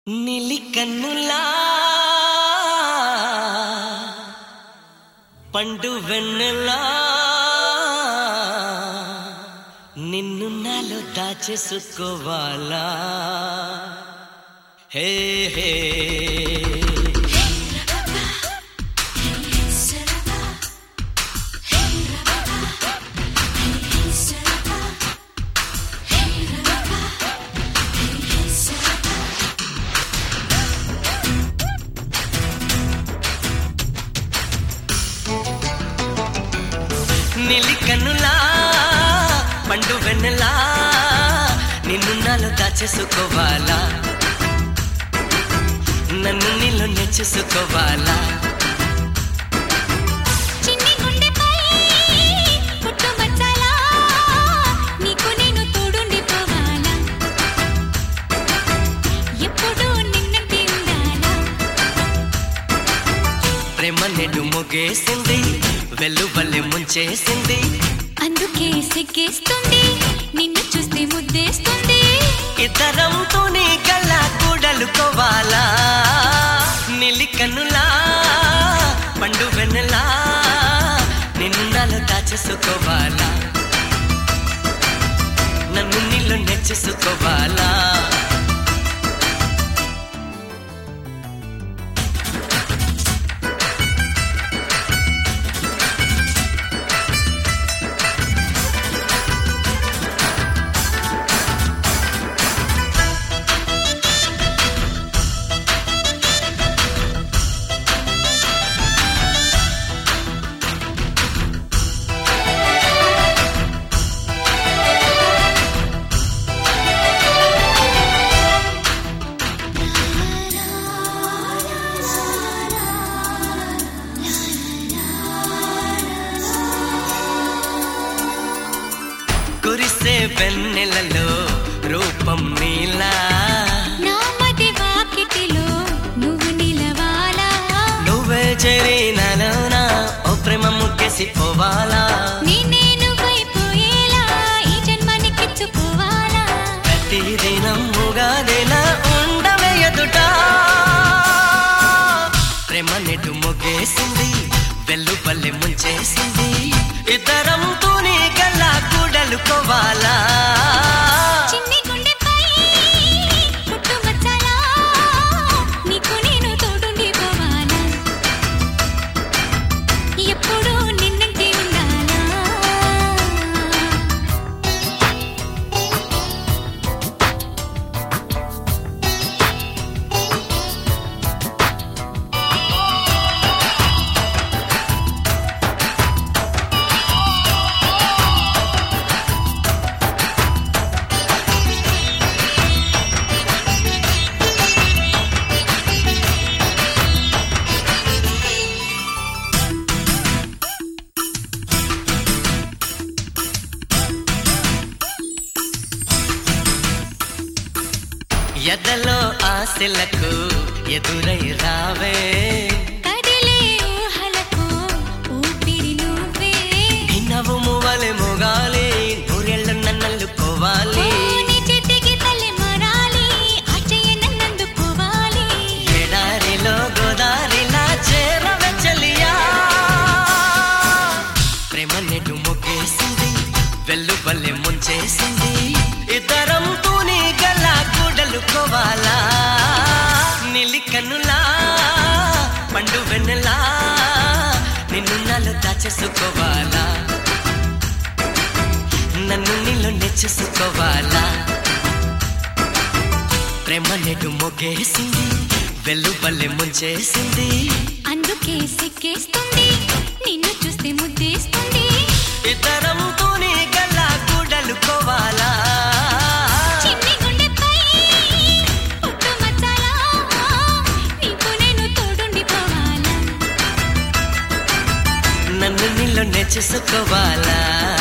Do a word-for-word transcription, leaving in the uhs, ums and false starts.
నీలికన్నులా పండు వెన్నెలా నిన్ను నాలో దాచేసుకోవాలా హే హే నీలికన్నులా పండు వెన్నెలా నిన్ను నాలో దాచేసుకోవాలా నన్ను నీలో నేర్చేసుకోవాలా చిన్ని గుండెపై పుట్టు మచ్చలా నీకు నేను తోడుండిపోవాలా ఎప్పుడు నిన్నంటే ఉండాలా ప్రేమ నెడు ముగేసింది వెల్లువల్లే ముంచేసింది అందుకే సిగ్గేస్తుంది నిన్ను చూస్తే ముద్దేస్తుంది ఇద్దరంతో నీ కళ్ళ కూడలుకోవాలా నీలికన్నులా పండు వెన్నెలా నిన్ను నాలో దాచేసుకోవాలా నన్ను నీలో నేర్చేసుకోవాలా కురిసే వెన్నెలలో రూపం నీలా నా మది వాకిటిలో నువ్వు నిలవాలా నువ్వే చేరినలోనా ఓ ప్రేమ ముగ్గేసిపోవాలా నేనే నువ్వైపోయేలా ఈ జన్మనికిచ్చుకోవాలా ప్రతి దినం ఉగాదిలా ఉండవే ఎదుట ప్రేమ నెడు ముగ్గేసింది వెల్లువల్లే ముంచేసింది ఇద్దరంతో నీ గల్ల కూడలుకోవాలా చిన్ని గుండెపై పుట్టు మచ్చలా నీకు నేను తోడుండిపోవాలా ఎప్పుడు నిన్నంటే ఉండాలా ఎదలో ఆశలకు ఎదురై రావే కదిలే ఊహలకు ఊపిరి నువ్వే నవ్వు మువ్వలే మొగాలి నూరెళ్ళు నన్నల్లుకోవాలి నీ చేతికి తల్లి మారాలి ఆ చెయ్యి నన్నందుకోవాలి ఎడారిలో గోదారిలా చేరవే చెలియా ప్రేమ నెడు మొగ్గేసింది వెల్లువల్లే ముంచేసింది ఇద్దరంతో నీ గల కూడలుకోవాలా నీలికన్నులా పండు వెన్నెలా నిన్ను నాలో దాచేసుకోవాలా నన్ను నీలో నేర్చేసుకోవాలా ప్రేమ నెడు మొగ్గేసింది వెల్లువల్లే ముంచేసింది అందుకే సిగ్గేస్తుంది నిన్ను చూస్తే ముద్దేస్తుంది ఇద్దరంతో నీ గల కూడలుకోవాలా చిన్ని గుండెపై పుట్టు మచ్చలా నీకు నేను తోడుండిపోవాలా నన్ను నీలో నేర్చేసుకోవాలా